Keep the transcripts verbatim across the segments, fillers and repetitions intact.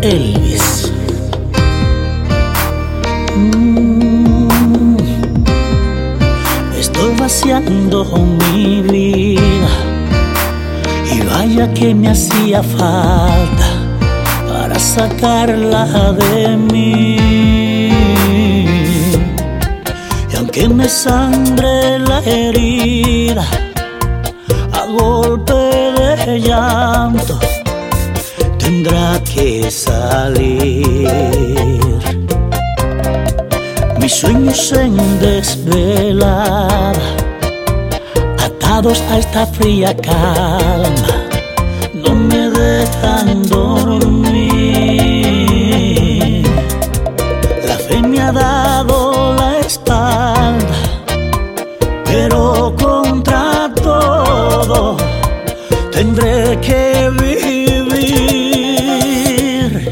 Elvis. Mm, estoy vaciando mi vida y vaya que me hacía falta para sacarla de mí. Y aunque me sangre la herida a golpe de llanto, tendrá que salir. Mis sueños en desvelada, atados a esta fría calma, no me dejan dormir. La fe me ha dado la espalda, pero contra todo tendré que vivir.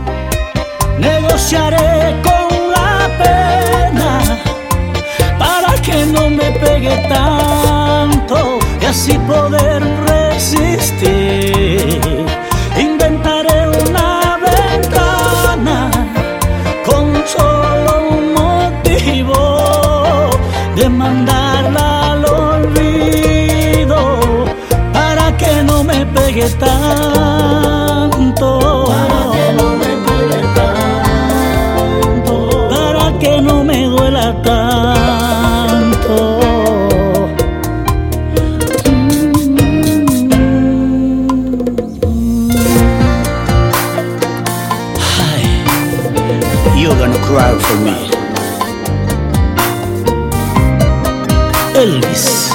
Negociaré con la pena para que no me pegue tanto y así poder resistir. Inventaré una ventana con solo un motivo de mandarla al olvido para que no me pegue tanto. Para que no me pegue tanto. Para que no me duela tanto. You're gonna cry for me. Elvis.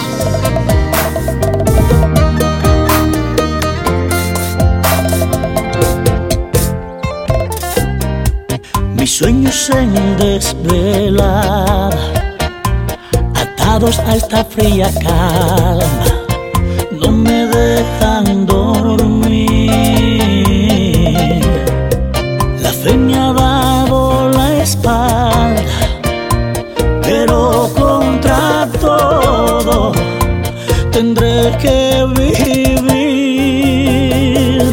Mis sueños en desvelada, atados a esta fría calma, no me dejan dormir. La fe me ha dado la espalda, pero contra todo tendré que vivir.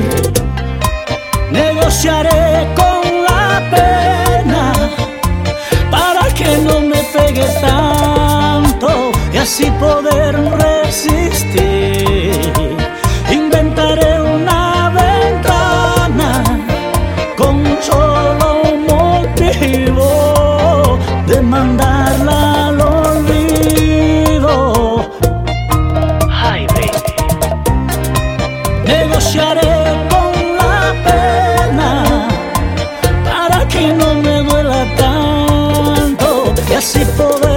Negociaré con la pena para que no me pegue tanto y así poder resistir. Inventaré una ventana con solo un motivo de mandarla al olvido. Ay, baby. Negociaré con la pena para que no me duela tanto y así poder